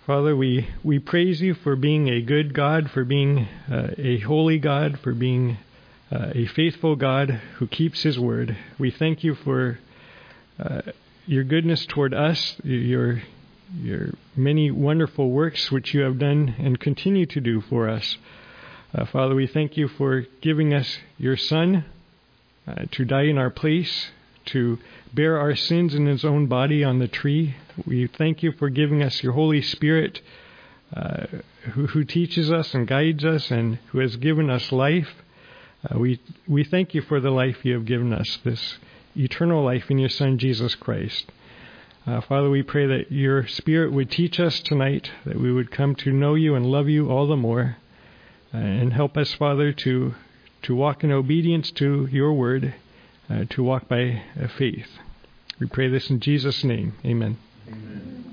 Father, we praise you for being a good God, for being a holy God, for being a faithful God who keeps his word. We thank you for your goodness toward us, your many wonderful works which you have done and continue to do for us. Father, we thank you for giving us your Son to die in our place, to bear our sins in his own body on the tree. We thank you for giving us your Holy Spirit who teaches us and guides us and who has given us life. We thank you for the life you have given us, this eternal life in your Son, Jesus Christ. Father, we pray that your Spirit would teach us tonight, that we would come to know you and love you all the more, and help us, Father, to walk in obedience to your word, to walk by faith. We pray this in Jesus' name. Amen. Amen.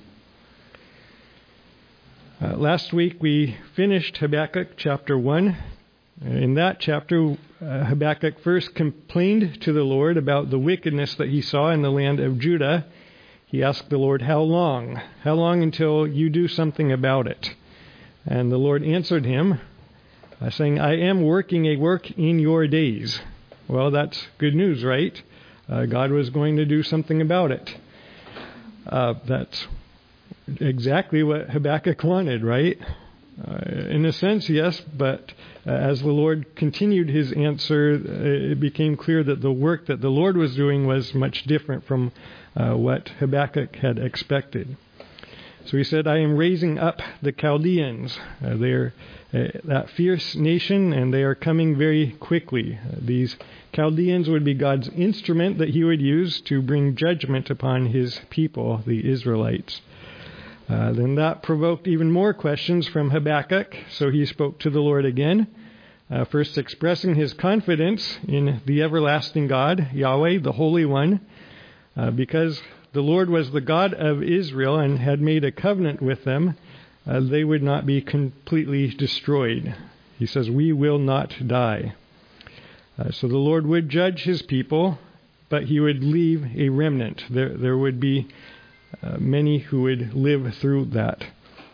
Last week we finished Habakkuk chapter 1. In that chapter, Habakkuk first complained to the Lord about the wickedness that he saw in the land of Judah. He asked the Lord, how long? How long until you do something about it? And the Lord answered him, saying, I am working a work in your days. Well, that's good news, right? God was going to do something about it. That's exactly what Habakkuk wanted, right? In a sense, yes, but as the Lord continued his answer, it became clear that the work that the Lord was doing was much different from what Habakkuk had expected. So he said, I am raising up the Chaldeans. They're that fierce nation, and they are coming very quickly. These Chaldeans would be God's instrument that he would use to bring judgment upon his people, the Israelites. Then that provoked even more questions from Habakkuk, so he spoke to the Lord again, first expressing his confidence in the everlasting God, Yahweh, the Holy One, because the Lord was the God of Israel and had made a covenant with them. They would not be completely destroyed. He says, we will not die. So the Lord would judge his people, but he would leave a remnant. There would be many who would live through that.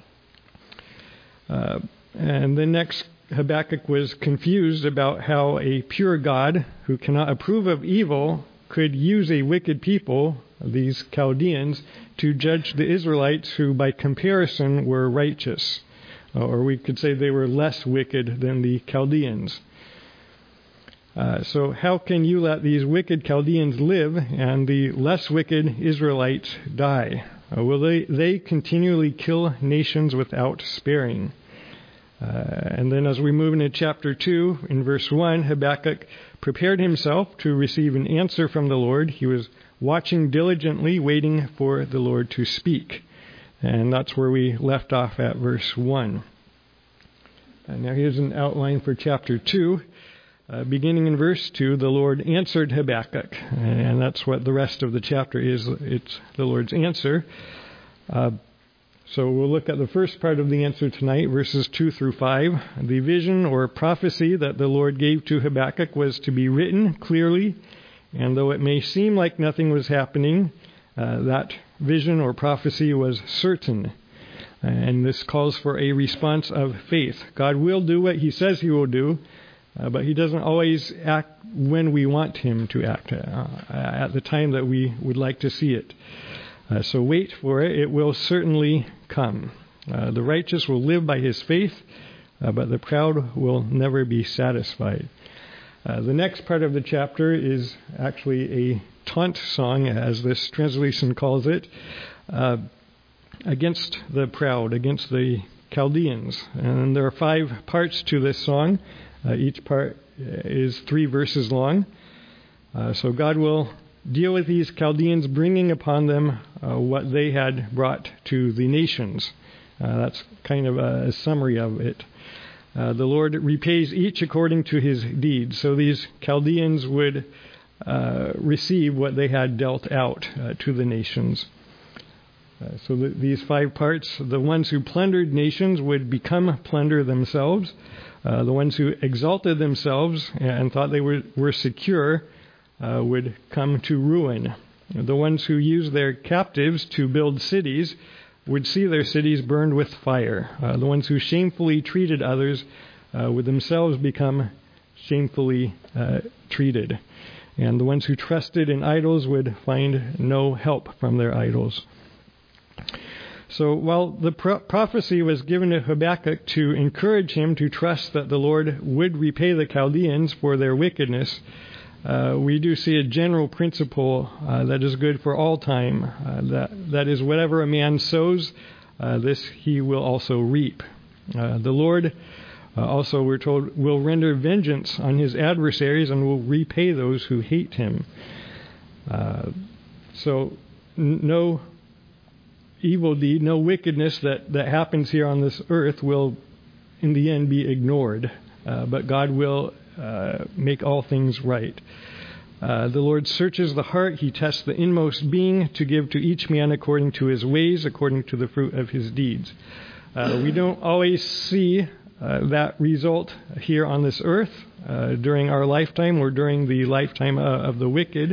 And then next, Habakkuk was confused about how a pure God who cannot approve of evil could use a wicked people, these Chaldeans, to judge the Israelites who by comparison were righteous. Or we could say they were less wicked than the Chaldeans. So how can you let these wicked Chaldeans live and the less wicked Israelites die? Will they continually kill nations without sparing? And then as we move into chapter 2, in verse 1, Habakkuk prepared himself to receive an answer from the Lord. He was watching diligently, waiting for the Lord to speak. And that's where we left off at verse 1. And now here's an outline for chapter 2. Beginning in verse 2, the Lord answered Habakkuk. And that's what the rest of the chapter is. It's the Lord's answer. So we'll look at the first part of the answer tonight, verses 2 through 5. The vision or prophecy that the Lord gave to Habakkuk was to be written clearly, and though it may seem like nothing was happening, that vision or prophecy was certain. And this calls for a response of faith. God will do what he says he will do, but he doesn't always act when we want him to act, at the time that we would like to see it. So wait for it. It will certainly come. The righteous will live by his faith, but the proud will never be satisfied. The next part of the chapter is actually a taunt song, as this translation calls it, against the proud, against the Chaldeans. And there are 5 parts to this song. Each part is 3 verses long. So God will deal with these Chaldeans, bringing upon them what they had brought to the nations. That's kind of a summary of it. The Lord repays each according to his deeds. So these Chaldeans would receive what they had dealt out to the nations. So these 5 parts, the ones who plundered nations would become plunder themselves. The ones who exalted themselves and thought they were secure would come to ruin. The ones who used their captives to build cities would see their cities burned with fire. The ones who shamefully treated others would themselves become shamefully treated. And the ones who trusted in idols would find no help from their idols. So while the prophecy was given to Habakkuk to encourage him to trust that the Lord would repay the Chaldeans for their wickedness, we do see a general principle that is good for all time. That is, whatever a man sows, this he will also reap. The Lord also, we're told, will render vengeance on his adversaries and will repay those who hate him. So no evil deed, no wickedness that happens here on this earth will in the end be ignored. But God will make all things right. The Lord searches the heart. He tests the inmost being to give to each man according to his ways, according to the fruit of his deeds. We don't always see that result here on this earth during our lifetime or during the lifetime of the wicked.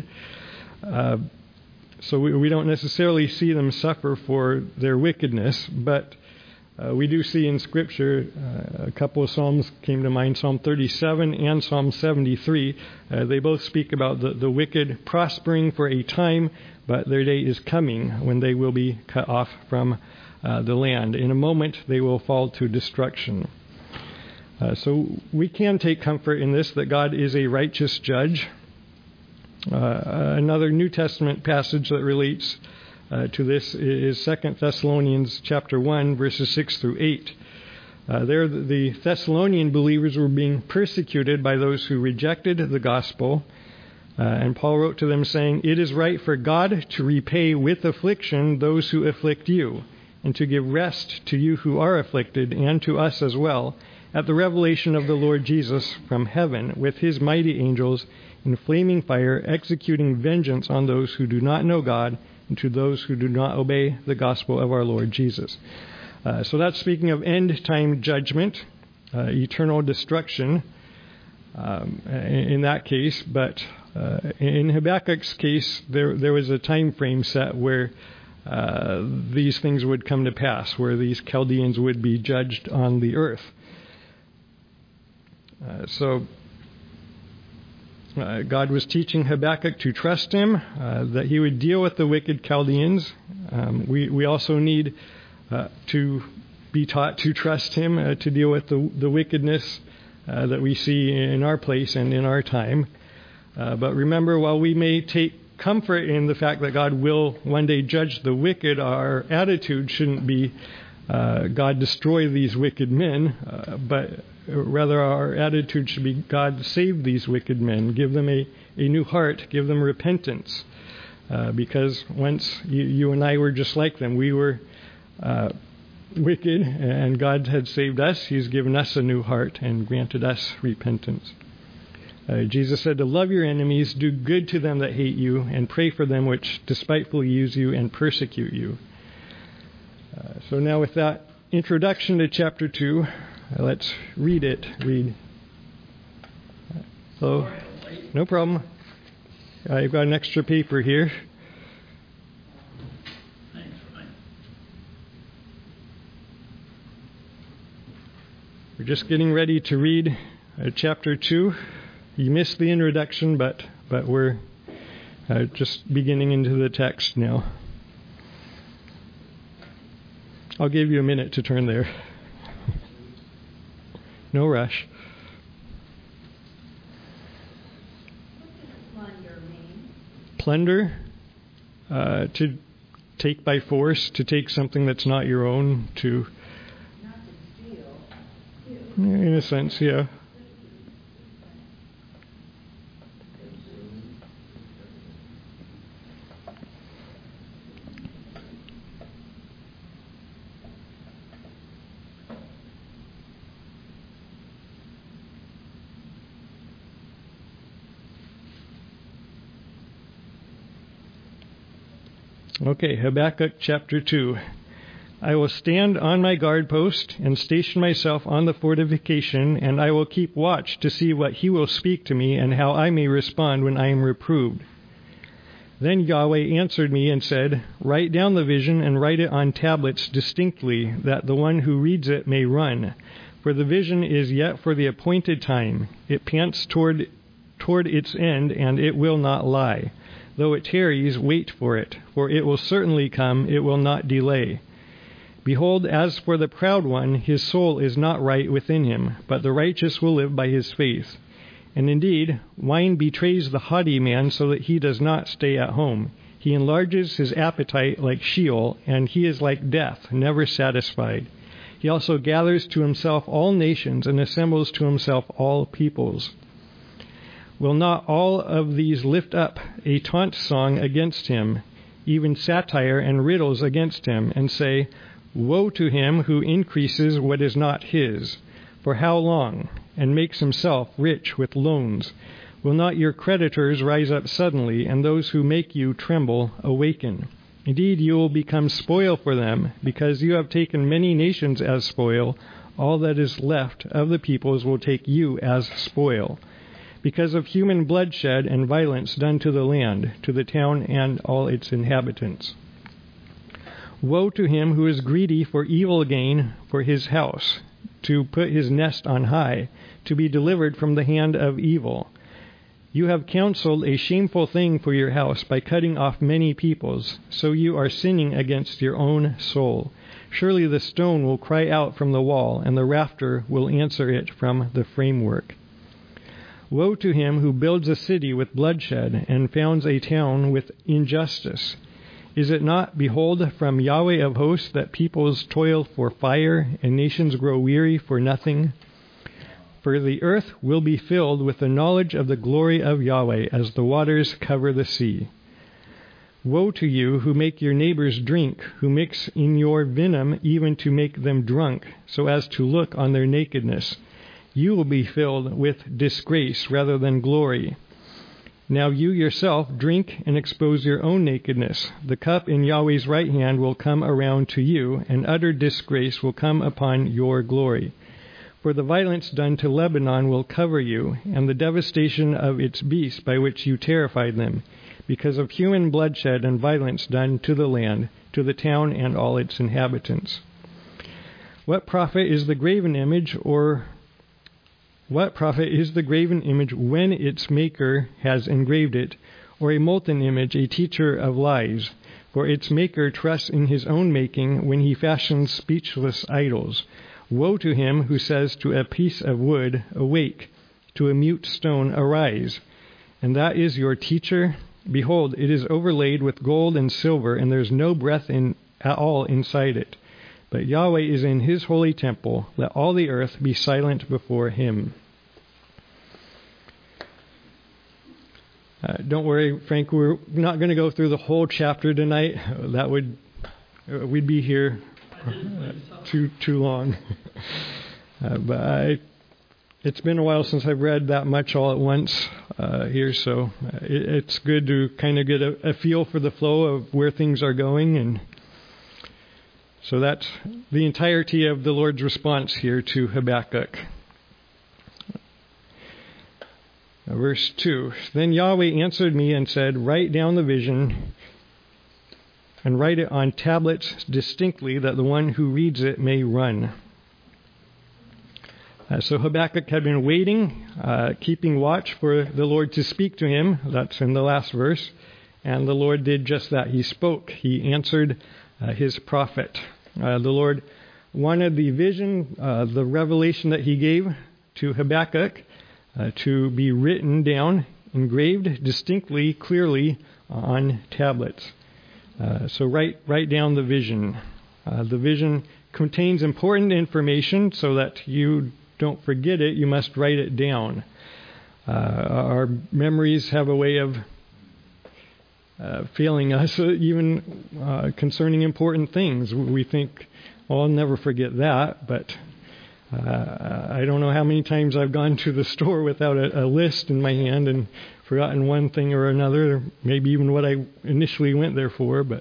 So we don't necessarily see them suffer for their wickedness, but we do see in Scripture, a couple of Psalms came to mind, Psalm 37 and Psalm 73. They both speak about the wicked prospering for a time, but their day is coming when they will be cut off from the land. In a moment, they will fall to destruction. So we can take comfort in this, that God is a righteous judge. Another New Testament passage that relates to this is 2 Thessalonians chapter 1, verses 6 through 8. There, the Thessalonian believers were being persecuted by those who rejected the gospel. And Paul wrote to them saying, "It is right for God to repay with affliction those who afflict you, and to give rest to you who are afflicted, and to us as well, at the revelation of the Lord Jesus from heaven, with his mighty angels in flaming fire, executing vengeance on those who do not know God, and to those who do not obey the gospel of our Lord Jesus." So that's speaking of end-time judgment, eternal destruction in that case. But in Habakkuk's case, there was a time frame set where these things would come to pass, where these Chaldeans would be judged on the earth. God was teaching Habakkuk to trust him, that he would deal with the wicked Chaldeans. We also need to be taught to trust him, to deal with the wickedness that we see in our place and in our time. But remember, while we may take comfort in the fact that God will one day judge the wicked, our attitude shouldn't be, God destroy these wicked men, but rather our attitude should be, God save these wicked men, give them a new heart, give them repentance. Because once you and I were just like them, we were wicked, and God had saved us. He's given us a new heart and granted us repentance. Jesus said to love your enemies, do good to them that hate you, and pray for them which despitefully use you and persecute you. So now with that introduction to chapter 2, let's read it. So, no problem. I've got an extra paper here. We're just getting ready to read chapter 2. You missed the introduction, but we're just beginning into the text now. I'll give you a minute to turn there. No rush. What does plunder mean? Plunder, to take by force, to take something that's not your own, to... Not to steal. In a sense, yeah. Okay, Habakkuk chapter 2. I will stand on my guard post and station myself on the fortification, and I will keep watch to see what he will speak to me and how I may respond when I am reproved. Then Yahweh answered me and said, "Write down the vision and write it on tablets distinctly, that the one who reads it may run. For the vision is yet for the appointed time. It pants toward its end, and it will not lie. Though it tarries, wait for it will certainly come, it will not delay. Behold, as for the proud one, his soul is not right within him, but the righteous will live by his faith. And indeed, wine betrays the haughty man so that he does not stay at home. He enlarges his appetite like Sheol, and he is like death, never satisfied. He also gathers to himself all nations and assembles to himself all peoples. Will not all of these lift up a taunt song against him, even satire and riddles against him, and say, 'Woe to him who increases what is not his. For how long?' and makes himself rich with loans. Will not your creditors rise up suddenly, and those who make you tremble awaken? Indeed, you will become spoil for them, because you have taken many nations as spoil. All that is left of the peoples will take you as spoil, because of human bloodshed and violence done to the land, to the town and all its inhabitants. Woe to him who is greedy for evil gain for his house, to put his nest on high, to be delivered from the hand of evil. You have counseled a shameful thing for your house by cutting off many peoples, so you are sinning against your own soul. Surely the stone will cry out from the wall, and the rafter will answer it from the framework. Woe to him who builds a city with bloodshed and founds a town with injustice. Is it not, behold, from Yahweh of hosts that peoples toil for fire and nations grow weary for nothing? For the earth will be filled with the knowledge of the glory of Yahweh as the waters cover the sea. Woe to you who make your neighbors drink, who mix in your venom even to make them drunk, so as to look on their nakedness. You will be filled with disgrace rather than glory. Now you yourself drink and expose your own nakedness. The cup in Yahweh's right hand will come around to you, and utter disgrace will come upon your glory. For the violence done to Lebanon will cover you, and the devastation of its beasts by which you terrified them, because of human bloodshed and violence done to the land, to the town and all its inhabitants. What profit is the graven image, when its maker has engraved it, or a molten image, a teacher of lies? For its maker trusts in his own making when he fashions speechless idols. Woe to him who says to a piece of wood, "Awake," to a mute stone, "Arise." And that is your teacher? Behold, it is overlaid with gold and silver, and there is no breath at all inside it. But Yahweh is in his holy temple. Let all the earth be silent before him. Don't worry, Frank, we're not going to go through the whole chapter tonight. We'd be here too long. But it's been a while since I've read that much all at once here, so it's good to kind of get a feel for the flow of where things are going. And so that's the entirety of the Lord's response here to Habakkuk. Verse 2, Then Yahweh answered me and said, Write down the vision and write it on tablets distinctly, that the one who reads it may run. So Habakkuk had been waiting, keeping watch for the Lord to speak to him. That's in the last verse. And the Lord did just that. He spoke. He answered his prophet. The Lord wanted the vision, the revelation that he gave to Habakkuk, to be written down, engraved distinctly, clearly on tablets. So write down the vision. The vision contains important information, so that you don't forget it. You must write it down. Our memories have a way of failing us, even concerning important things. We think, I'll never forget that, but I don't know how many times I've gone to the store without a list in my hand and forgotten one thing or another, maybe even what I initially went there for. But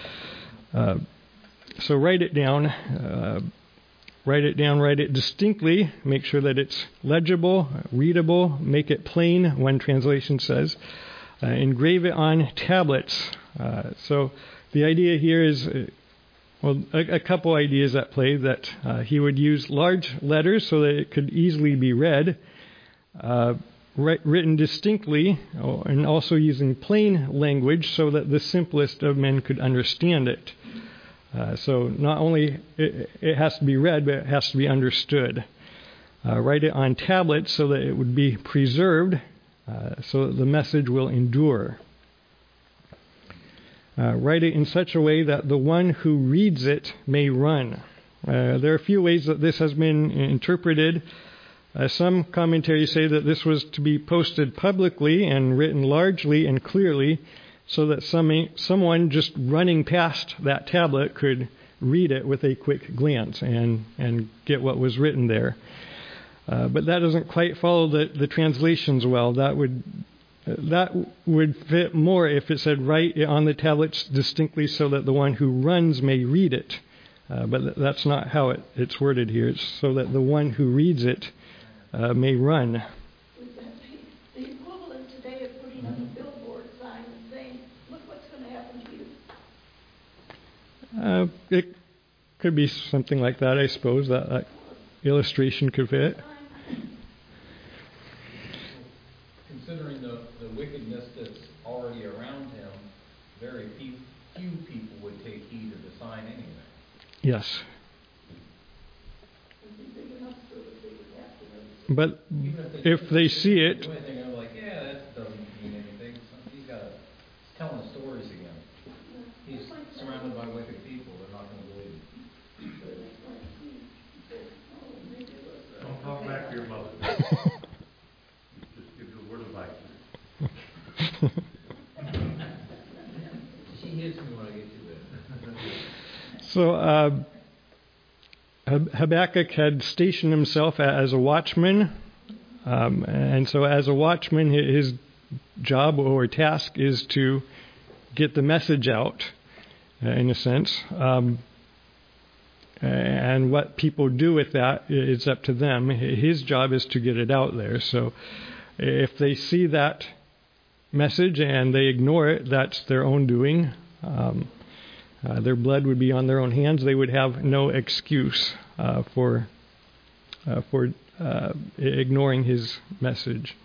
so write it down. Write it distinctly. Make sure that it's legible, readable. Make it plain, one translation says. engrave it on tablets. So the idea here is, a couple ideas at play, that he would use large letters so that it could easily be read, written distinctly, and also using plain language so that the simplest of men could understand it. So not only it has to be read, but it has to be understood. Write it on tablets so that it would be preserved, so that the message will endure. Write it in such a way that the one who reads it may run. There are a few ways that this has been interpreted. Some commentaries say that this was to be posted publicly and written largely and clearly so that someone just running past that tablet could read it with a quick glance and get what was written there. But that doesn't quite follow the translations well. That would fit more if it said, write it on the tablets distinctly so that the one who runs may read it. But that's not how it's worded here. It's so that the one who reads it may run. Would that be the equivalent today of putting on a billboard sign and saying, look what's going to happen to you? It could be something like that, I suppose. That illustration could fit. Considering the wickedness that's already around him, very few people would take heed of the sign anyway. Yes. But if they see it, they're like, yeah, that doesn't mean anything. He's telling stories again. He's surrounded by wicked people. They're not going to believe him. Don't talk back to your mother. Just give the word of life. She hits me when I get to bed. So Habakkuk had stationed himself as a watchman, and so as a watchman, his job or task is to get the message out, in a sense. And what people do with that is up to them. His job is to get it out there. So if they see that message and they ignore it, that's their own doing. Their blood would be on their own hands. They would have no excuse for ignoring his message.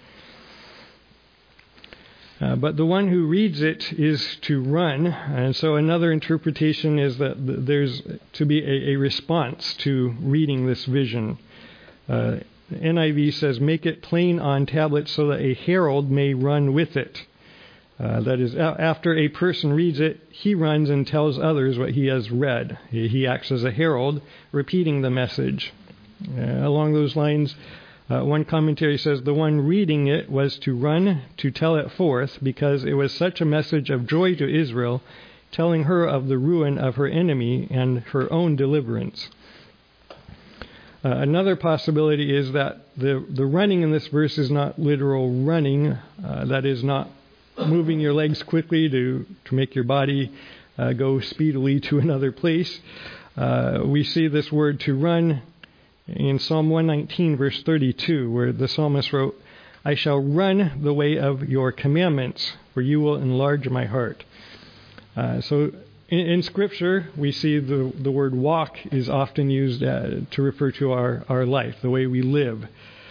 But the one who reads it is to run. And so another interpretation is that there's to be a response to reading this vision. NIV says, make it plain on tablets so that a herald may run with it. That is, after a person reads it, he runs and tells others what he has read. He acts as a herald, repeating the message. Along those lines, one commentary says the one reading it was to run to tell it forth because it was such a message of joy to Israel, telling her of the ruin of her enemy and her own deliverance. Another possibility is that the running in this verse is not literal running. That is not moving your legs quickly to make your body go speedily to another place. We see this word to run in Psalm 119, verse 32, where the psalmist wrote, I shall run the way of your commandments, for you will enlarge my heart. So in Scripture, we see the word walk is often used to refer to our life, the way we live,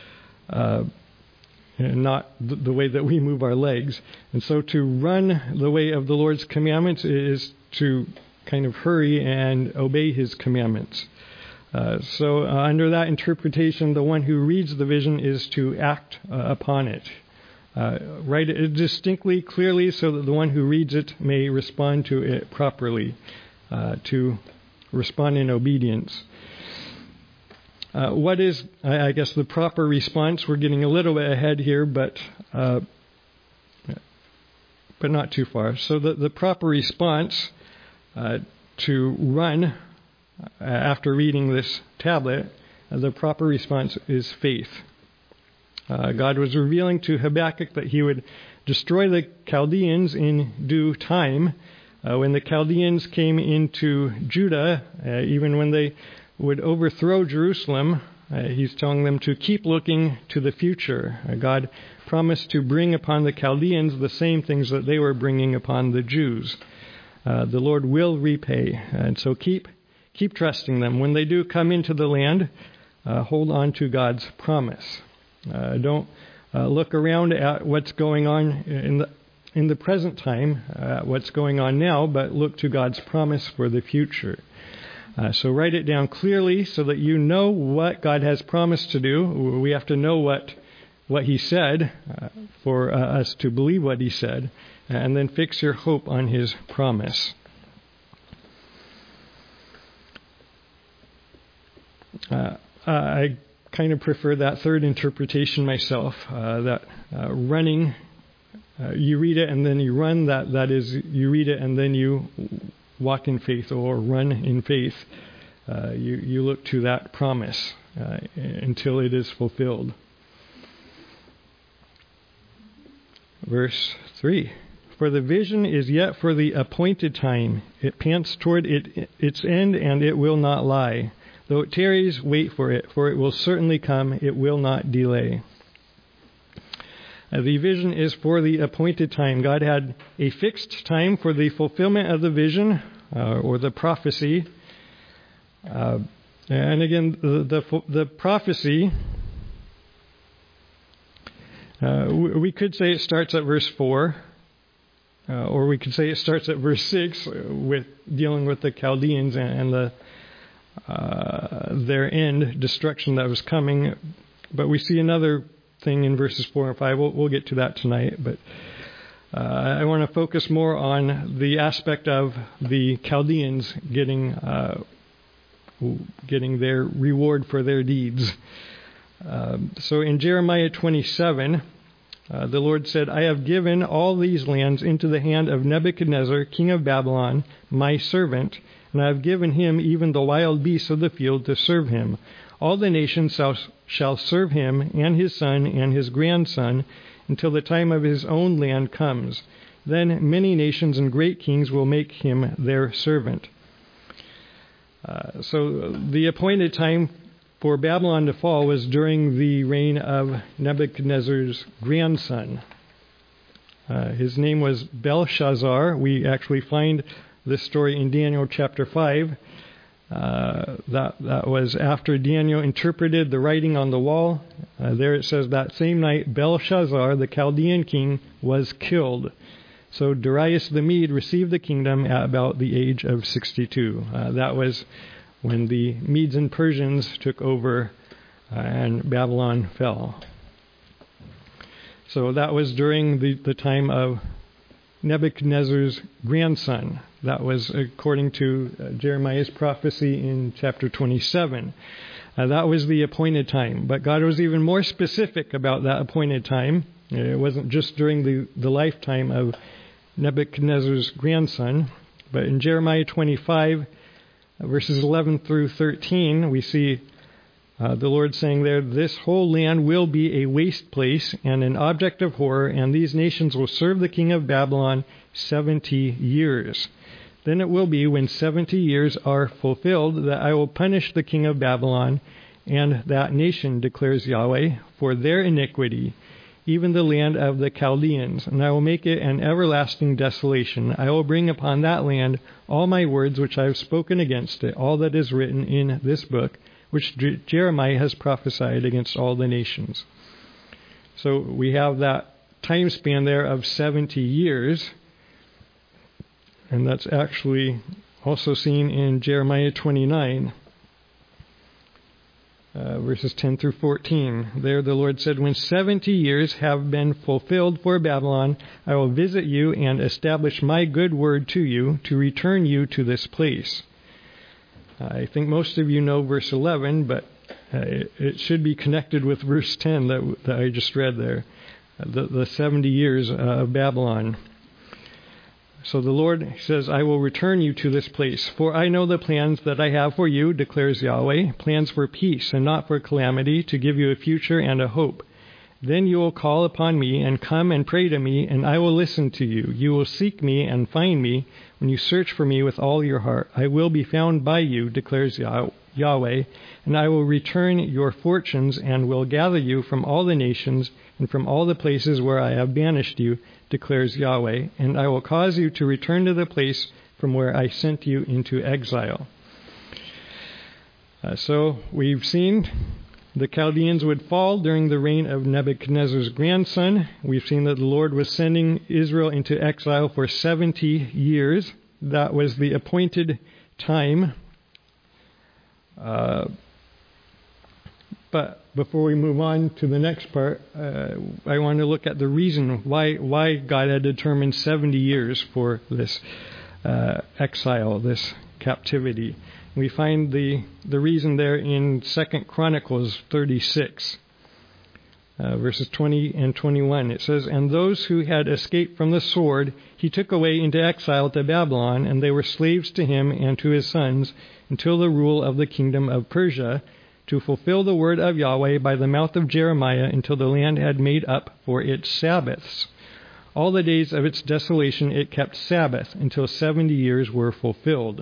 and not the way that we move our legs. And so to run the way of the Lord's commandments is to kind of hurry and obey His commandments. So under that interpretation, the one who reads the vision is to act upon it. Write it distinctly, clearly, so that the one who reads it may respond to it properly, to respond in obedience. What is, I guess, the proper response? We're getting a little bit ahead here, but not too far. So the proper response to run after reading this tablet, the proper response is faith. God was revealing to Habakkuk that He would destroy the Chaldeans in due time. When the Chaldeans came into Judah, even when they would overthrow Jerusalem, He's telling them to keep looking to the future. God promised to bring upon the Chaldeans the same things that they were bringing upon the Jews. The Lord will repay. And so keep trusting them. When they do come into the land, hold on to God's promise. Don't look around at what's going on in the present time, what's going on now, but look to God's promise for the future. So write it down clearly so that you know what God has promised to do. We have to know what He said for us to believe what He said, and then fix your hope on His promise. I kind of prefer that third interpretation myself, that running, you read it and then you run, that is, you read it and then you walk in faith or run in faith. You look to that promise until it is fulfilled. Verse 3. For the vision is yet for the appointed time. It pants toward its end, and it will not lie. Though it tarries, wait for it will certainly come. It will not delay. The vision is for the appointed time. God had a fixed time for the fulfillment of the vision or the prophecy. And again, the prophecy, we could say it starts at verse 4, or we could say it starts at verse 6 with dealing with the Chaldeans and their end, destruction that was coming. But we see another thing in verses 4 and 5. We'll get to that tonight. But I want to focus more on the aspect of the Chaldeans getting their reward for their deeds. So in Jeremiah 27, the Lord said, I have given all these lands into the hand of Nebuchadnezzar, king of Babylon, my servant, and I have given him even the wild beasts of the field to serve him. All the nations shall serve him, and his son and his grandson, until the time of his own land comes. Then many nations and great kings will make him their servant. So the appointed time for Babylon to fall was during the reign of Nebuchadnezzar's grandson. His name was Belshazzar. We actually find this story in Daniel chapter 5. That was after Daniel interpreted the writing on the wall. There it says that same night Belshazzar, the Chaldean king, was killed. So Darius the Mede received the kingdom at about the age of 62. That was when the Medes and Persians took over and Babylon fell. So that was during the time of Nebuchadnezzar's grandson. That was according to Jeremiah's prophecy in chapter 27. That was the appointed time. But God was even more specific about that appointed time. It wasn't just during the lifetime of Nebuchadnezzar's grandson. But in Jeremiah 25, verses 11 through 13, we see the Lord saying there, this whole land will be a waste place and an object of horror, and these nations will serve the king of Babylon 70 years. Then it will be, when 70 years are fulfilled, that I will punish the king of Babylon and that nation, declares Yahweh, for their iniquity, even the land of the Chaldeans, and I will make it an everlasting desolation. I will bring upon that land all my words which I have spoken against it, all that is written in this book, which Jeremiah has prophesied against all the nations. So we have that time span there of 70 years, and that's actually also seen in Jeremiah 29, verses 10 through 14. There the Lord said, when 70 years have been fulfilled for Babylon, I will visit you and establish my good word to you to return you to this place. I think most of you know verse 11, but it should be connected with verse 10 that I just read there, the 70 years of Babylon. So the Lord says, I will return you to this place, for I know the plans that I have for you, declares Yahweh, plans for peace and not for calamity, to give you a future and a hope. Then you will call upon me and come and pray to me, and I will listen to you. You will seek me and find me when you search for me with all your heart. I will be found by you, declares Yahweh, and I will return your fortunes and will gather you from all the nations and from all the places where I have banished you, declares Yahweh, and I will cause you to return to the place from where I sent you into exile. So we've seen the Chaldeans would fall during the reign of Nebuchadnezzar's grandson. We've seen that the Lord was sending Israel into exile for 70 years. That was the appointed time. But before we move on to the next part, I want to look at the reason why God had determined 70 years for this exile, this captivity. We find the reason there in 2 Chronicles 36, verses 20 and 21. It says, "And those who had escaped from the sword he took away into exile to Babylon, and they were slaves to him and to his sons until the rule of the kingdom of Persia, to fulfill the word of Yahweh by the mouth of Jeremiah until the land had made up for its Sabbaths. All the days of its desolation it kept Sabbath until 70 years were fulfilled."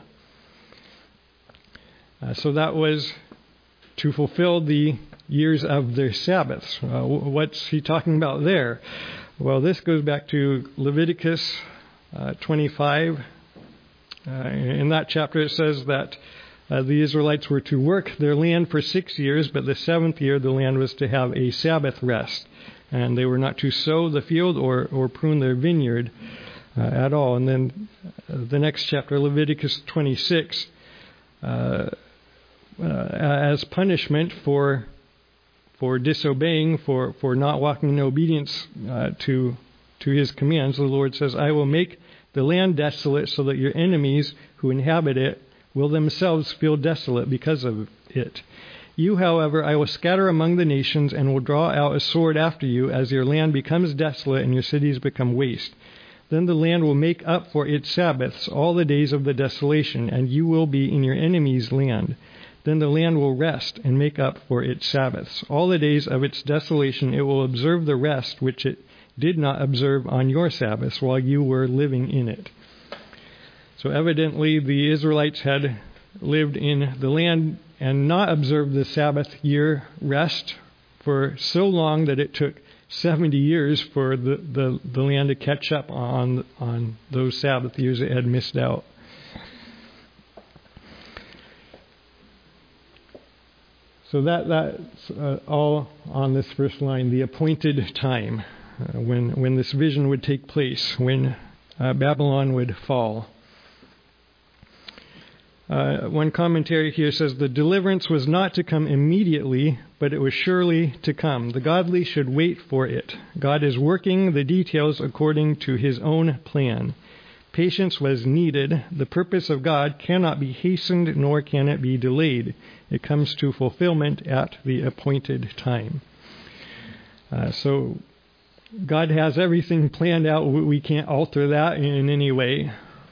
So that was to fulfill the years of their Sabbaths. What's he talking about there? Well, this goes back to Leviticus 25. In that chapter it says that the Israelites were to work their land for 6 years, but the 7th year the land was to have a Sabbath rest. And they were not to sow the field or prune their vineyard at all. And then the next chapter, Leviticus 26, as punishment for disobeying, for not walking in obedience to his commands, the Lord says, "I will make the land desolate so that your enemies who inhabit it will themselves feel desolate because of it. You, however, I will scatter among the nations and will draw out a sword after you as your land becomes desolate and your cities become waste. Then the land will make up for its Sabbaths all the days of the desolation, and you will be in your enemy's land. Then the land will rest and make up for its Sabbaths. All the days of its desolation it will observe the rest which it did not observe on your Sabbaths while you were living in it." So evidently the Israelites had lived in the land and not observed the Sabbath year rest for so long that it took 70 years for the land to catch up on those Sabbath years it had missed out. So that's all on this first line, the appointed time, when this vision would take place, when Babylon would fall. One commentary here says, "The deliverance was not to come immediately, but it was surely to come. The godly should wait for it. God is working the details according to his own plan. Patience was needed. The purpose of God cannot be hastened, nor can it be delayed. It comes to fulfillment at the appointed time." So God has everything planned out. We can't alter that in any way.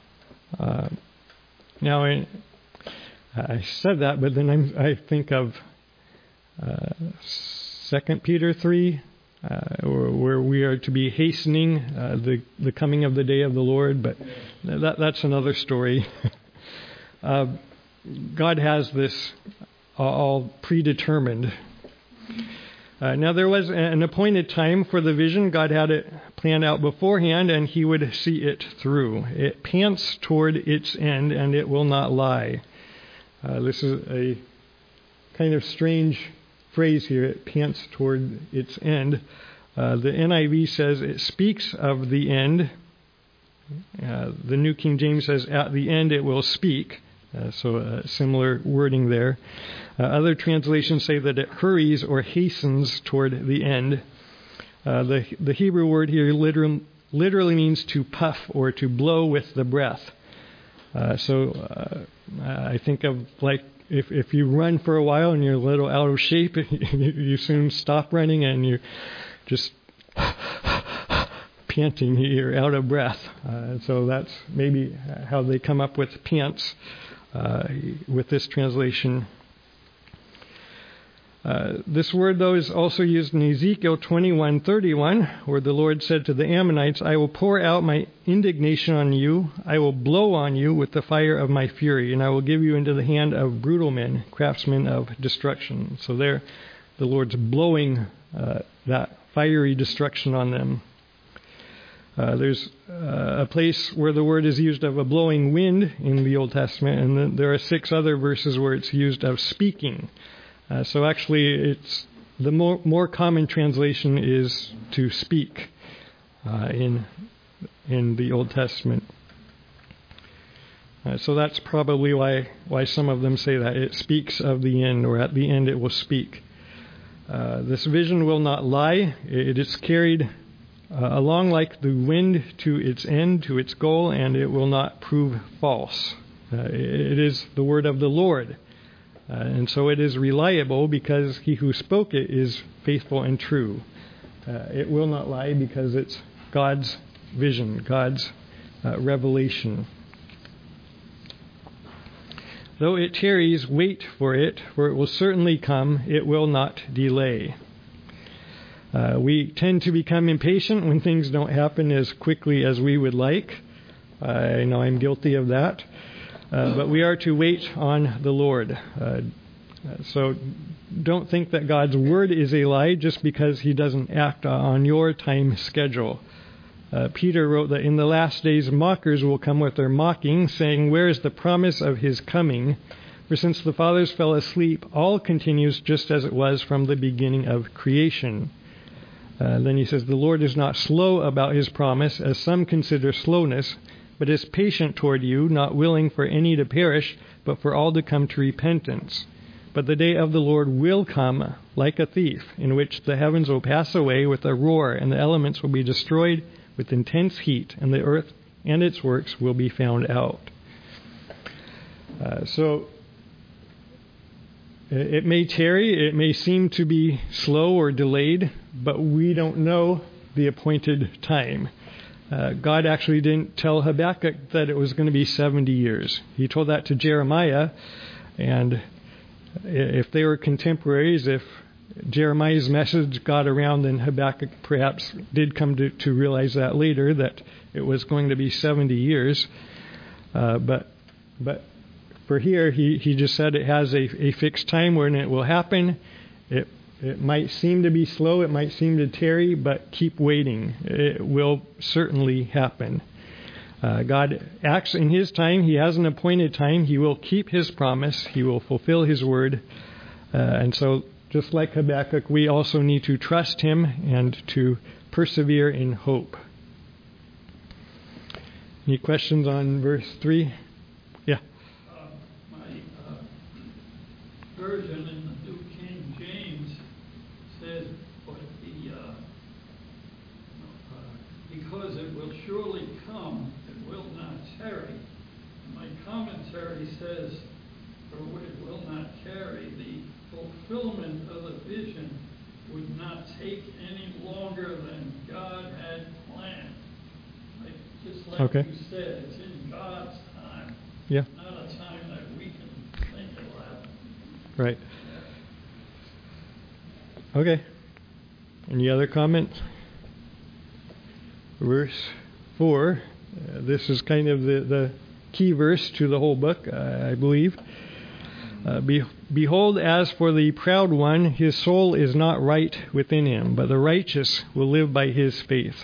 Now, I said that, but then I think of 2 Peter 3, where we are to be hastening the coming of the day of the Lord, but that's another story. God has this all predetermined. Now, there was an appointed time for the vision. God had it planned out beforehand, and he would see it through. It pants toward its end, and it will not lie. This is a kind of strange phrase here. It pants toward its end. The NIV says it speaks of the end. The New King James says, "At the end it will speak." So similar wording there. Other translations say that it hurries or hastens toward the end. The Hebrew word here literally means to puff or to blow with the breath. I think of like if you run for a while and you're a little out of shape, you soon stop running and you're just panting, you're out of breath. So that's maybe how they come up with pants with this translation. This word, though, is also used in Ezekiel 21:31, where the Lord said to the Ammonites, I will pour out my indignation on you, I will blow on you with the fire of my fury, and I will give you into the hand of brutal men, craftsmen of destruction. So there, the Lord's blowing that fiery destruction on them. There's a place where the word is used of a blowing wind in the Old Testament, and then there are 6 other verses where it's used of speaking. So actually, it's the more common translation is to speak in the Old Testament. So that's probably why some of them say that. It speaks of the end, or at the end it will speak. This vision will not lie. It is carried along like the wind to its end, to its goal, and it will not prove false. It is the word of the Lord. And so it is reliable because he who spoke it is faithful and true. It will not lie because it's God's vision, God's revelation. Though it tarries, wait for it will certainly come. It will not delay. We tend to become impatient when things don't happen as quickly as we would like. I know I'm guilty of that. But we are to wait on the Lord. So don't think that God's word is a lie just because he doesn't act on your time schedule. Peter wrote that in the last days mockers will come with their mocking, saying, where is the promise of his coming? For since the fathers fell asleep, all continues just as it was from the beginning of creation. Then he says, the Lord is not slow about his promise, as some consider slowness, but is patient toward you, not willing for any to perish, but for all to come to repentance. But the day of the Lord will come like a thief, in which the heavens will pass away with a roar, and the elements will be destroyed with intense heat, and the earth and its works will be found out. So it may tarry, it may seem to be slow or delayed, but we don't know the appointed time. God actually didn't tell Habakkuk that it was going to be 70 years. He told that to Jeremiah, and if they were contemporaries, if Jeremiah's message got around, then Habakkuk perhaps did come to realize that later, that it was going to be 70 years. But for here, he just said it has a fixed time when it will happen. It might seem to be slow, it might seem to tarry, but keep waiting. It will certainly happen. God acts in his time. He has an appointed time. He will keep his promise. He will fulfill his word. And so, just like Habakkuk, we also need to trust him and to persevere in hope. Any questions on verse 3? Yeah. My version in the New King James says, but because it will surely come, it will not tarry. My commentary says, for it will not tarry, the fulfillment of the vision would not take any longer than God had planned. Just like Okay. you said, it's in God's time, Yeah. not a time that we can think it'll happen. Right. Okay. Any other comments? Verse 4. This is kind of the key verse to the whole book, I believe. Behold, as for the proud one, his soul is not right within him, but the righteous will live by his faith.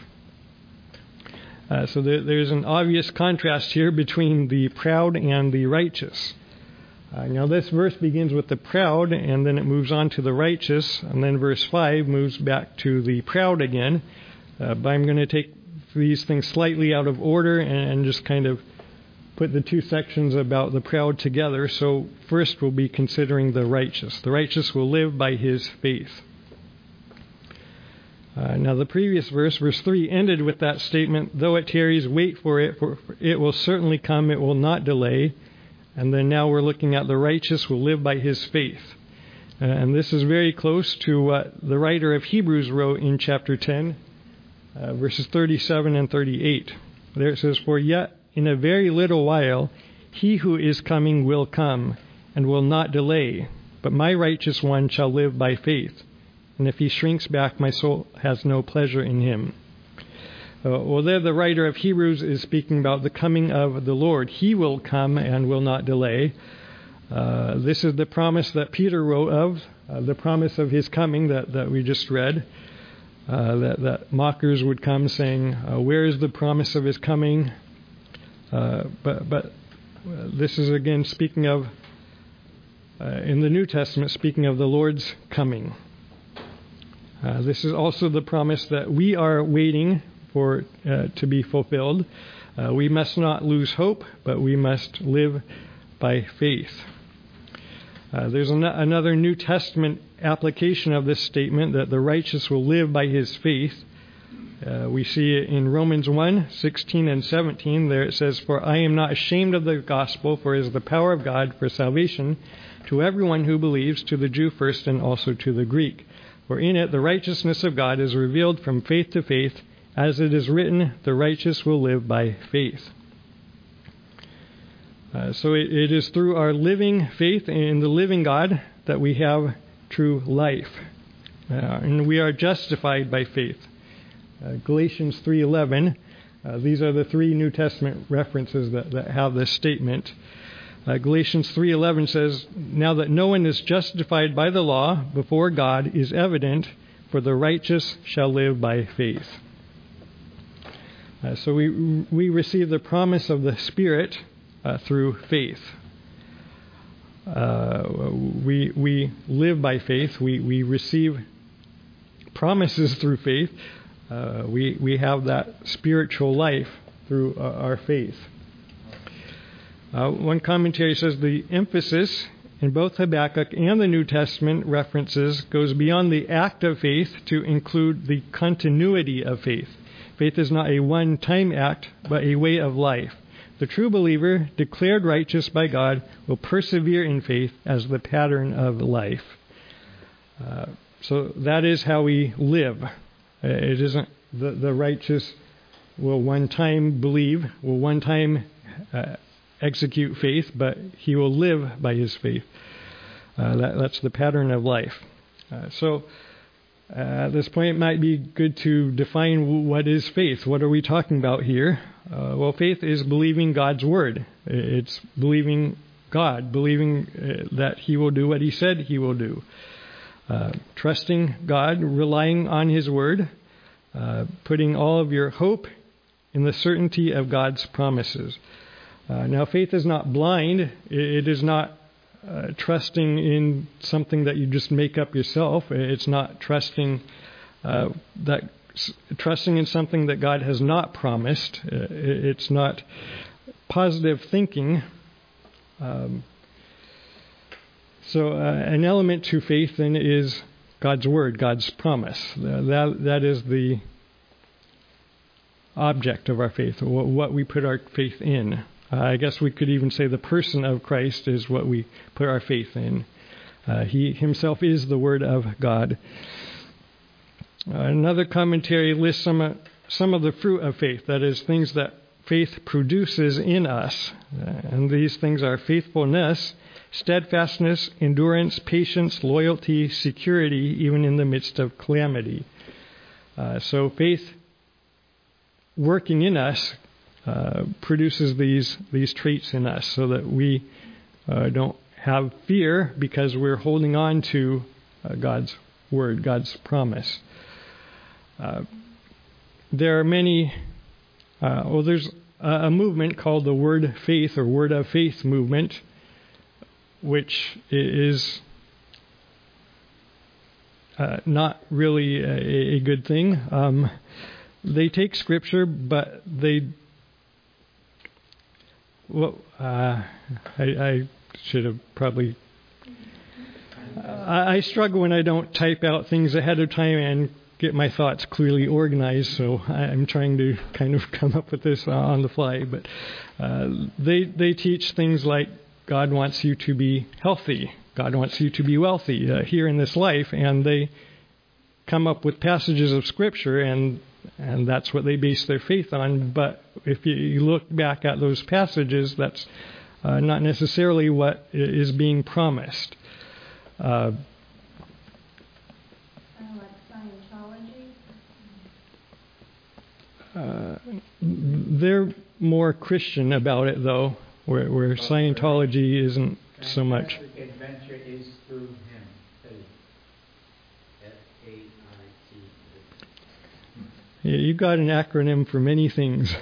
So there's an obvious contrast here between the proud and the righteous. Now this verse begins with the proud, and then it moves on to the righteous, and then verse 5 moves back to the proud again. But I'm going to take these things slightly out of order and just kind of put the two sections about the proud together. So first we'll be considering the righteous. The righteous will live by his faith. Now the previous verse, verse 3, ended with that statement, though it tarries, wait for it will certainly come, it will not delay. And then now we're looking at the righteous will live by his faith. And this is very close to what the writer of Hebrews wrote in chapter 10, verses 37 and 38. There it says, for yet in a very little while he who is coming will come and will not delay. but my righteous one shall live by faith. And if he shrinks back, my soul has no pleasure in him. Well, there the writer of Hebrews is speaking about the coming of the Lord. He will come and will not delay. This is the promise that Peter wrote of, the promise of his coming that we just read. That mockers would come saying, where is the promise of his coming? But this is again speaking of, in the New Testament, speaking of the Lord's coming. This is also the promise that we are waiting for to be fulfilled. We must not lose hope, but we must live by faith. There's another New Testament application of this statement that the righteous will live by his faith. We see it in Romans 1:16 and 17. There it says, "For I am not ashamed of the gospel, for it is the power of God for salvation to everyone who believes, to the Jew first and also to the Greek. For in it the righteousness of God is revealed from faith to faith, as it is written, the righteous will live by faith." So it is through our living faith in the living God that we have true life. And we are justified by faith. Galatians 3:11, these are the three New Testament references that have this statement. Galatians 3:11 says, "Now that no one is justified by the law before God is evident, for the righteous shall live by faith." So we receive the promise of the Spirit through faith. We live by faith. We receive promises through faith. We have that spiritual life through our faith. One commentary says the emphasis in both Habakkuk and the New Testament references goes beyond the act of faith to include the continuity of faith. Faith is not a one-time act, but a way of life. The true believer, declared righteous by God, will persevere in faith as the pattern of life. So that is how we live. It isn't the righteous will one time believe, will one time execute faith, but he will live by his faith. That's the pattern of life. So at this point, it might be good to define what is faith. What are we talking about here? Well, faith is believing God's word. It's believing God, believing that he will do what he said he will do. Trusting God, relying on his word, putting all of your hope in the certainty of God's promises. Now, faith is not blind. It is not trusting in something that you just make up yourself. It's not trusting in something that God has not promised. It's not positive thinking. So an element to faith then is God's word, God's promise. That is the object of our faith, what we put our faith in. I guess we could even say the person of Christ is what we put our faith in. He himself is the Word of God. Another commentary lists some of the fruit of faith, that is, things that faith produces in us. And these things are faithfulness, steadfastness, endurance, patience, loyalty, security, even in the midst of calamity. So faith working in us produces these traits in us, so that we don't have fear because we're holding on to God's word, God's promise. There are many. There's a movement called the Word Faith or Word of Faith movement, which is not really a good thing. They take Scripture, but I should have probably. I struggle when I don't type out things ahead of time and get my thoughts clearly organized, so I'm trying to kind of come up with this on the fly. But they teach things like God wants you to be healthy, God wants you to be wealthy here in this life, and they come up with passages of Scripture, and that's what they base their faith on. But if you look back at those passages, that's not necessarily what is being promised. Kind of like Scientology? They're more Christian about it, though, where Scientology isn't so much. Adventure is through him. F-A-I-T. Yeah, you got an acronym for many things.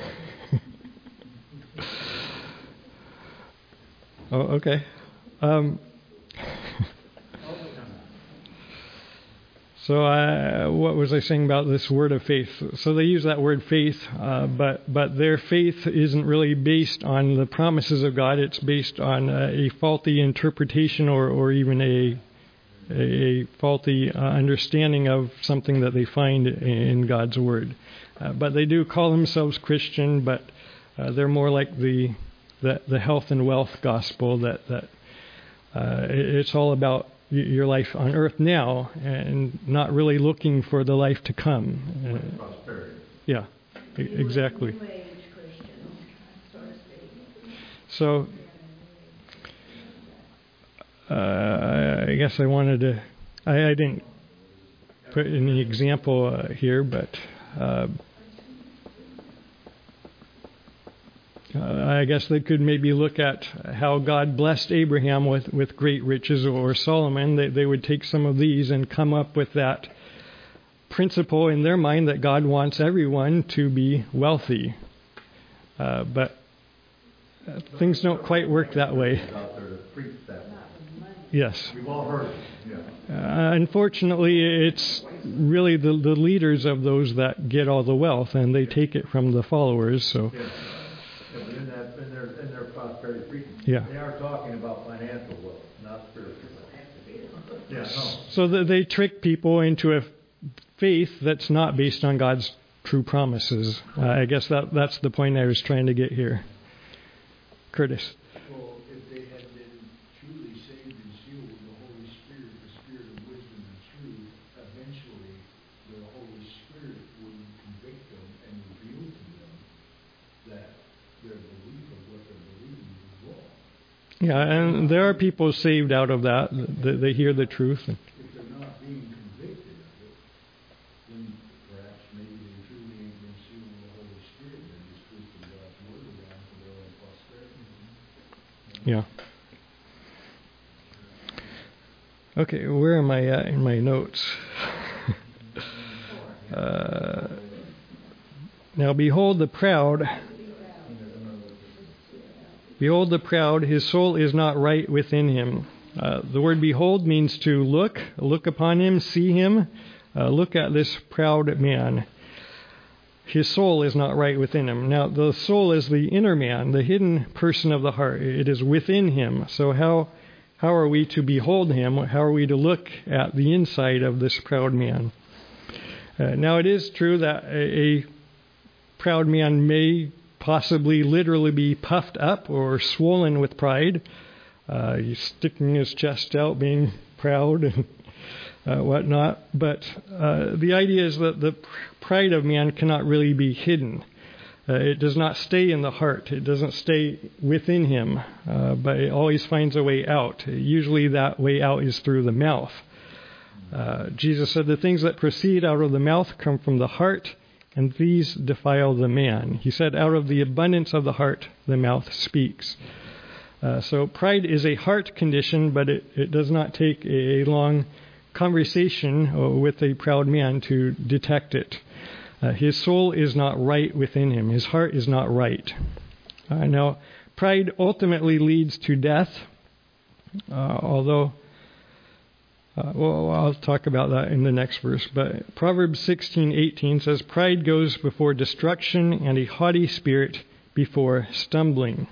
Oh, okay. So what was I saying about this word of faith? So they use that word faith, but their faith isn't really based on the promises of God. It's based on a faulty interpretation or even a faulty understanding of something that they find in God's word. But they do call themselves Christian, but they're more like the health and wealth gospel that it's all about your life on earth now and not really looking for the life to come. Prosperity. Yeah, exactly. New Age Christians, so to speak. So I guess I wanted to, I didn't put any example here, but I guess they could maybe look at how God blessed Abraham with great riches, or Solomon. They would take some of these and come up with that principle in their mind that God wants everyone to be wealthy. But things don't quite work that way. Out there to preach that. Yes. We've all heard it. Yeah. Unfortunately, it's really the leaders of those that get all the wealth, and they take it from the followers. So. Yeah. Yeah, but in their prosperity preaching, Yeah. they are talking about financial wealth, not spiritual wealth. Yeah, no. So they trick people into a faith that's not based on God's true promises. I guess that's the point I was trying to get here. Curtis. Well, if they had been truly saved and sealed with the Holy Spirit, the Spirit of wisdom and truth, eventually the Holy Spirit would convict them and reveal to them that their belief of what they're believing is wrong. Yeah, and there are people saved out of that. They hear the truth. If they're not being convicted of it, then perhaps maybe they truly ain't been sealed with the Holy Spirit. They're just twisting God's word around for their own prosperity. Yeah. Okay, where am I at in my notes? Now behold the proud. Behold the proud, his soul is not right within him. The word behold means to look upon him, see him, look at this proud man. His soul is not right within him. Now, the soul is the inner man, the hidden person of the heart. It is within him. So how are we to behold him? How are we to look at the inside of this proud man? Now, it is true that a proud man may possibly literally be puffed up or swollen with pride. He's sticking his chest out, being proud and whatnot. But the idea is that the pride of man cannot really be hidden. It does not stay in the heart. It doesn't stay within him, but it always finds a way out. Usually that way out is through the mouth. Jesus said the things that proceed out of the mouth come from the heart, and these defile the man. He said, out of the abundance of the heart, the mouth speaks. So pride is a heart condition, but it does not take a long conversation with a proud man to detect it. His soul is not right within him. His heart is not right. Now, pride ultimately leads to death, although I'll talk about that in the next verse. But Proverbs 16:18 says, pride goes before destruction and a haughty spirit before stumbling.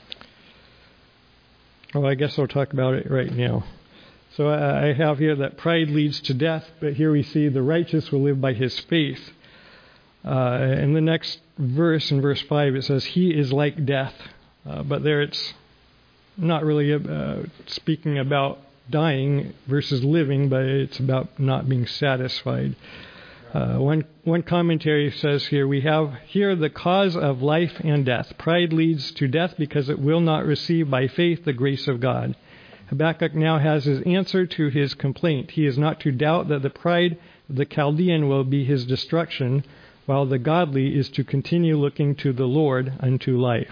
Well, I guess I'll talk about it right now. So I have here that pride leads to death, but here we see the righteous will live by his faith. In the next verse, in verse 5, it says, he is like death. But there it's not really speaking about dying versus living, but it's about not being satisfied. One commentary says here, we have here the cause of life and death. Pride leads to death because it will not receive by faith the grace of God. Habakkuk now has his answer to his complaint. He is not to doubt that the pride of the Chaldean will be his destruction, while the godly is to continue looking to the Lord unto life.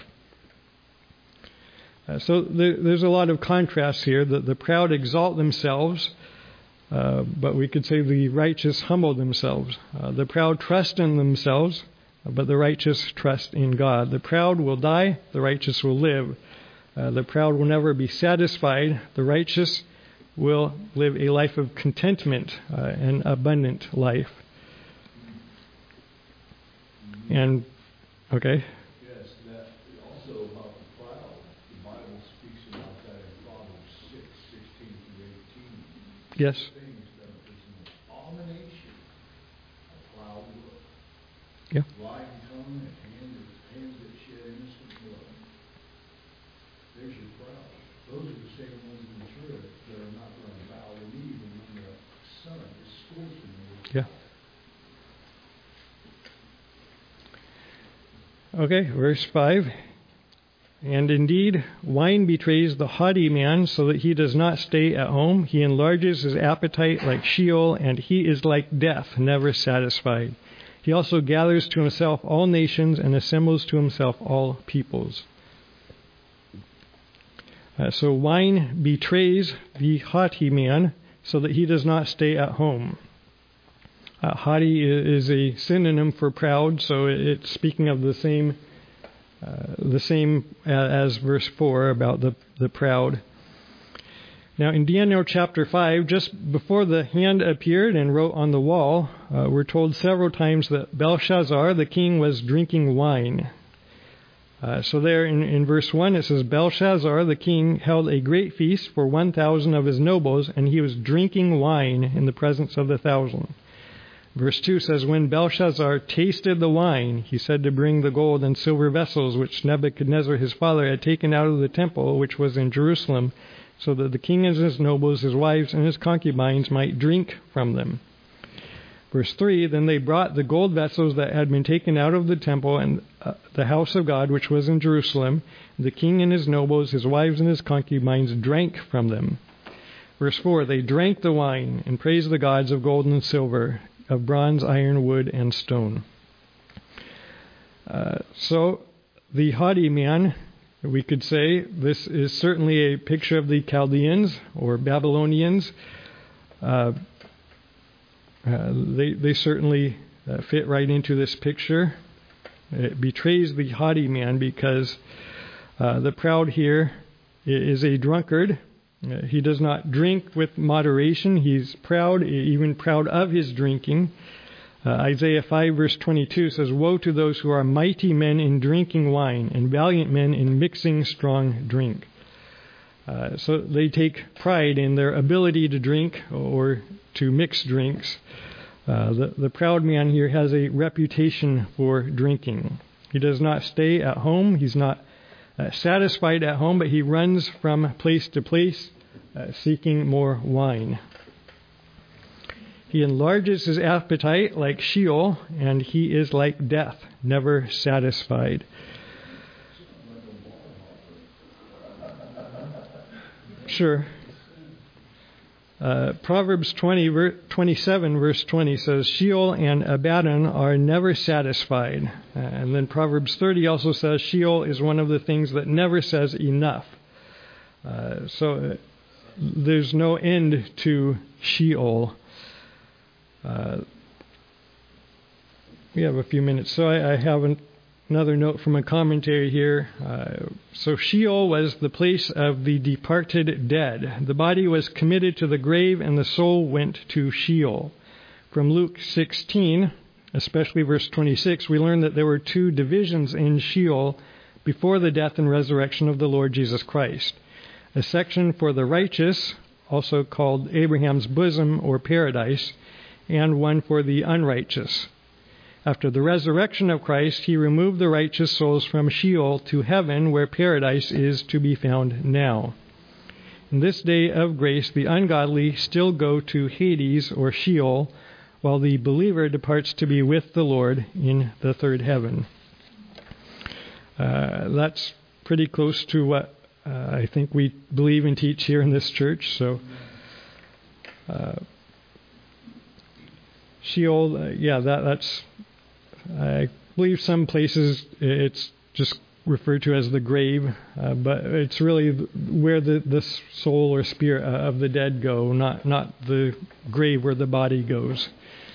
So there's a lot of contrast here. The proud exalt themselves, but we could say the righteous humble themselves. The proud trust in themselves, but the righteous trust in God. The proud will die, the righteous will live. The proud will never be satisfied. The righteous will live a life of contentment, an abundant life. And, okay. Yes, that also about the proud. The Bible speaks about that in Proverbs 6:16-18. Yes. Things that is an abomination, a proud look. Yeah. Lying tongue and hands that shed innocent blood. There's your proud. Those are the same ones in the church that are not going to bow the knee even when the son is scorching them. Yeah. Okay, verse 5. And indeed, wine betrays the haughty man so that he does not stay at home. He enlarges his appetite like Sheol, and he is like death, never satisfied. He also gathers to himself all nations and assembles to himself all peoples. So wine betrays the haughty man so that he does not stay at home. Haughty is a synonym for proud, so it's speaking of the same as verse 4 about the proud. Now in Daniel chapter 5, just before the hand appeared and wrote on the wall, we're told several times that Belshazzar, the king, was drinking wine. So there in verse 1 it says, Belshazzar, the king, held a great feast for 1,000 of his nobles, and he was drinking wine in the presence of the 1,000. Verse 2 says, when Belshazzar tasted the wine, he said to bring the gold and silver vessels which Nebuchadnezzar his father had taken out of the temple which was in Jerusalem, so that the king and his nobles, his wives, and his concubines might drink from them. Verse 3, then they brought the gold vessels that had been taken out of the temple and the house of God which was in Jerusalem. The king and his nobles, his wives, and his concubines drank from them. Verse 4, they drank the wine and praised the gods of gold and silver, of bronze, iron, wood, and stone. So the haughty man, we could say, this is certainly a picture of the Chaldeans or Babylonians. They certainly fit right into this picture. It betrays the haughty man because the proud here is a drunkard. He does not drink with moderation. He's proud, even proud of his drinking. Isaiah 5 verse 22 says, woe to those who are mighty men in drinking wine and valiant men in mixing strong drink. So they take pride in their ability to drink or to mix drinks. The proud man here has a reputation for drinking. He does not stay at home. He's not satisfied at home, but he runs from place to place seeking more wine. He enlarges his appetite like Sheol, and he is like death, never satisfied. Sure. Proverbs 27 verse 20 says, Sheol and Abaddon are never satisfied. And then Proverbs 30 also says, Sheol is one of the things that never says enough. So there's no end to Sheol. We have a few minutes. So I have another note from a commentary here. So Sheol was the place of the departed dead. The body was committed to the grave and the soul went to Sheol. From Luke 16, especially verse 26, we learn that there were two divisions in Sheol before the death and resurrection of the Lord Jesus Christ. A section for the righteous, also called Abraham's bosom or paradise, and one for the unrighteous. After the resurrection of Christ, he removed the righteous souls from Sheol to heaven, where paradise is to be found now. In this day of grace, the ungodly still go to Hades or Sheol, while the believer departs to be with the Lord in the third heaven. That's pretty close to what I think we believe and teach here in this church. So Sheol, that's I believe some places it's just referred to as the grave, but it's really where the soul or spirit of the dead go, not the grave where the body goes.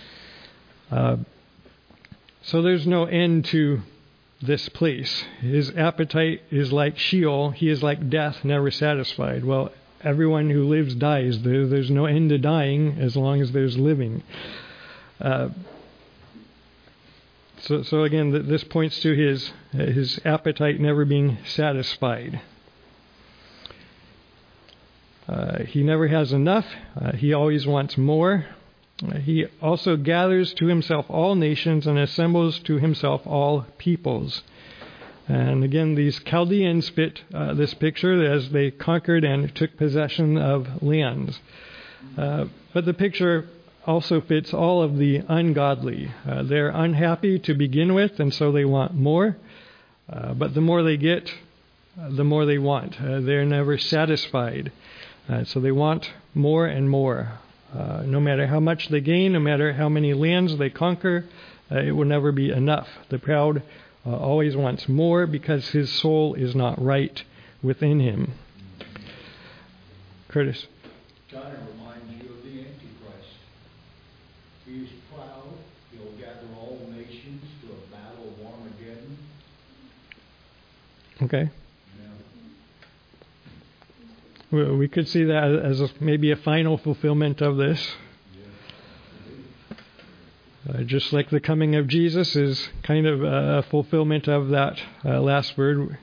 So there's no end to this place. His appetite is like Sheol. He is like death, never satisfied. Well, everyone who lives dies. There's no end to dying as long as there's living. So again, this points to his appetite never being satisfied. He never has enough. He always wants more. He also gathers to himself all nations and assembles to himself all peoples. And again, these Chaldeans fit this picture as they conquered and took possession of lands. But the picture also fits all of the ungodly. They're unhappy to begin with, and so they want more. But the more they get, the more they want. They're never satisfied. So they want more and more. No matter how much they gain, no matter how many lands they conquer, it will never be enough. The proud always wants more because his soul is not right within him. Curtis? John, it reminds you of the Antichrist. He is proud. He'll gather all nations to a battle of Armageddon. Okay. Yeah. We could see that as maybe a final fulfillment of this. Just like the coming of Jesus is kind of a fulfillment of that last word.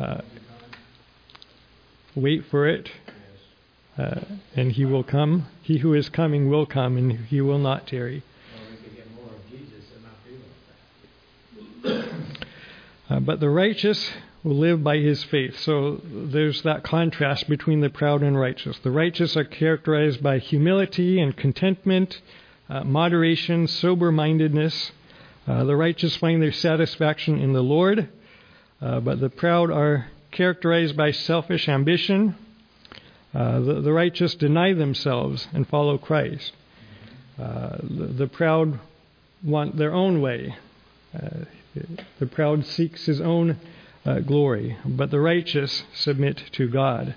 Wait for it, and he will come. He who is coming will come, and he will not tarry. Well, we could get more of Jesus and not be like that. But the righteous will live by his faith. So there's that contrast between the proud and righteous. The righteous are characterized by humility and contentment, moderation, sober-mindedness. The righteous find their satisfaction in the Lord, but the proud are characterized by selfish ambition. The righteous deny themselves and follow Christ. The proud want their own way. The proud seeks his own glory, but the righteous submit to God.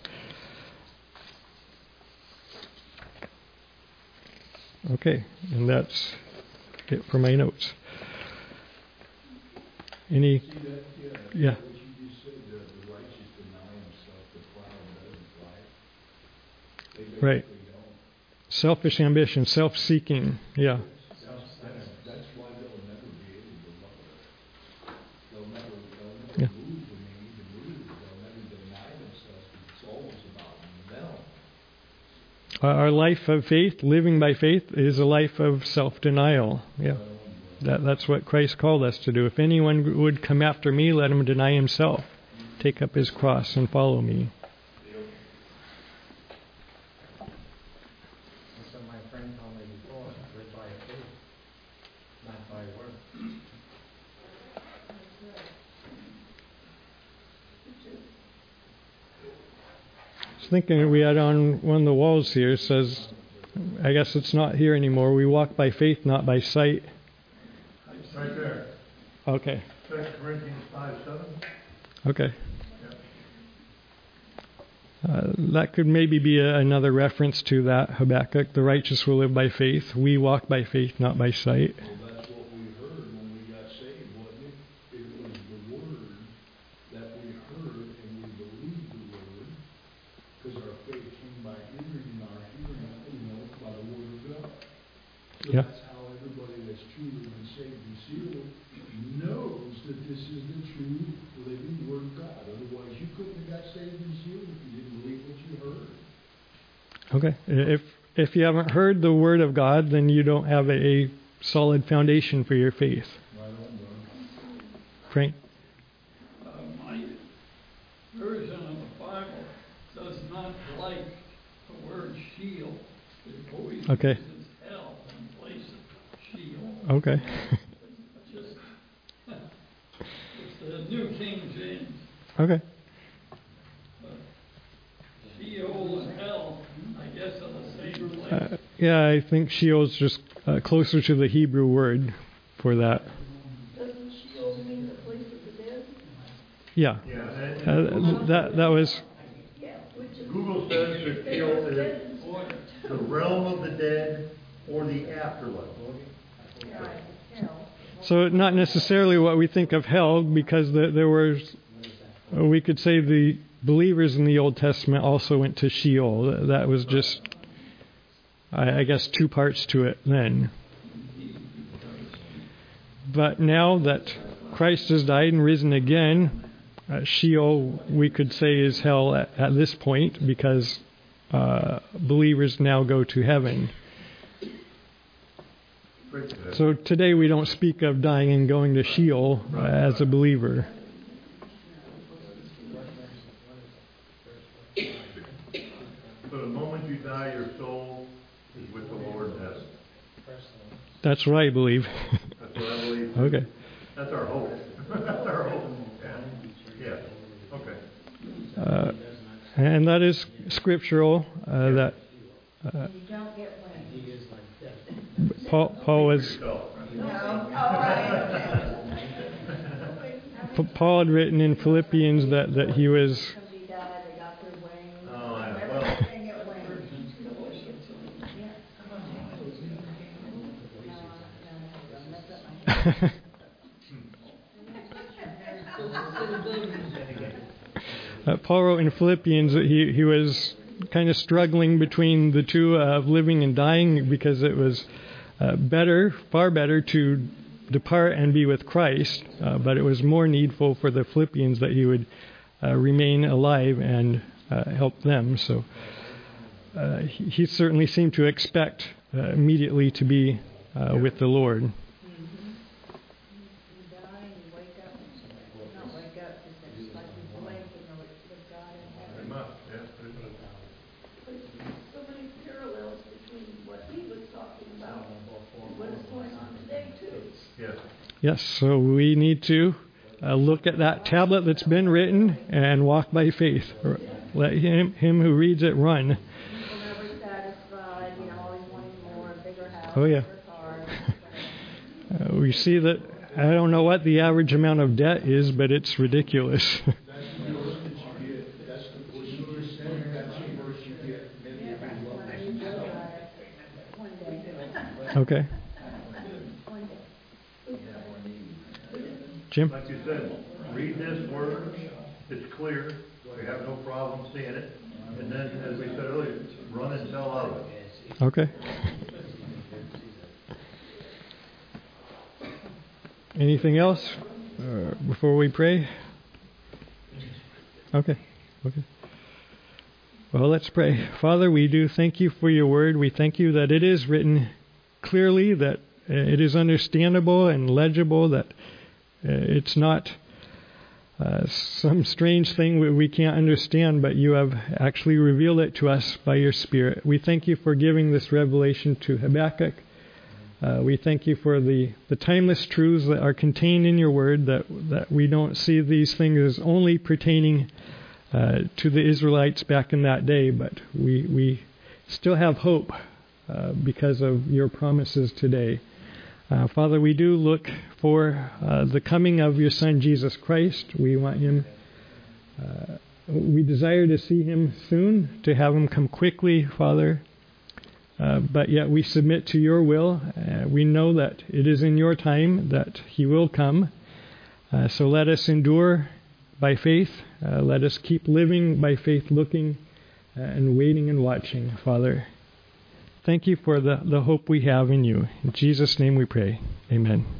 Okay, and that's it for my notes. Any? See that? Yeah. What you just said, the righteous deny himself, the proud doesn't, right? They Right. don't. Selfish ambition, self-seeking. Yeah. That's why they'll never be able to love her. They'll never Yeah. move when they need to move. They'll never deny themselves because it's always about them. Our life of faith, living by faith, is a life of self-denial. Yeah. That's what Christ called us to do. If anyone would come after me, let him deny himself, take up his cross, and follow me. That's what my friend told me before. Live by faith, not by works. I was thinking we had on one of the walls here, it says, I guess it's not here anymore, we walk by faith, not by sight. Right there. Okay. 2 Corinthians 5:7. Okay. Yep. That could maybe be another reference to that Habakkuk. The righteous will live by faith. We walk by faith, not by sight. Well, that's what we heard when we got saved, wasn't it? It was the word that we heard and we believed the word because our faith came by hearing and our hearing, by the word of God. So Yeah. that's how everybody that's truly been saved and sealed knows that this is the true living word of God. Otherwise, you couldn't have got saved and sealed if you didn't believe what you heard. Okay. If you haven't heard the word of God, then you don't have a solid foundation for your faith. Right on, bro. Frank? My version of the Bible does not like the word Sheol. It always Okay. uses hell in place of Sheol. Okay. It's just, it's the New King James. Okay. Yeah, I think Sheol's just closer to the Hebrew word for that. Doesn't Sheol mean the place of the dead? Yeah. That was. Yeah, which is. Google says that Sheol is the realm of the dead or the afterlife. So not necessarily what we think of hell, because there was, we could say the believers in the Old Testament also went to Sheol. That was just, I guess, two parts to it then. But now that Christ has died and risen again, Sheol, we could say, is hell at this point, because believers now go to heaven. So today we don't speak of dying and going to Sheol as a believer. So the moment you die, your soul is with the Lord in heaven. That's what I believe. That's what I believe. Okay. That's our hope. That's our hope. Yeah. Okay. And that is scriptural. That Paul was. Paul had written in Philippians that he was. Paul wrote in Philippians that he was kind of struggling between the two of living and dying, because it was far better to depart and be with Christ, but it was more needful for the Philippians that he would remain alive and help them. So he certainly seemed to expect immediately to be with the Lord. Yes, so we need to look at that tablet that's been written and walk by faith. Let him who reads it run. People never satisfied, always wanting more, bigger house, Oh yeah. We see that, I don't know what the average amount of debt is, but it's ridiculous. Okay. Jim? Like you said, read this word. It's clear. We have no problem seeing it. And then, as we said earlier, run and tell others. Okay. Anything else before we pray? Okay. Well, let's pray. Father, we do thank you for your word. We thank you that it is written clearly, that it is understandable and legible, that it's not some strange thing we can't understand, but you have actually revealed it to us by your Spirit. We thank you for giving this revelation to Habakkuk. We thank you for the timeless truths that are contained in your word, that we don't see these things as only pertaining to the Israelites back in that day, but we still have hope because of your promises today. Father, we do look for the coming of your Son, Jesus Christ. We want him, we desire to see him soon, to have him come quickly, Father. But yet we submit to your will. We know that it is in your time that he will come. So let us endure by faith. Let us keep living by faith, looking and waiting and watching, Father. Thank you for the hope we have in you. In Jesus' name we pray. Amen.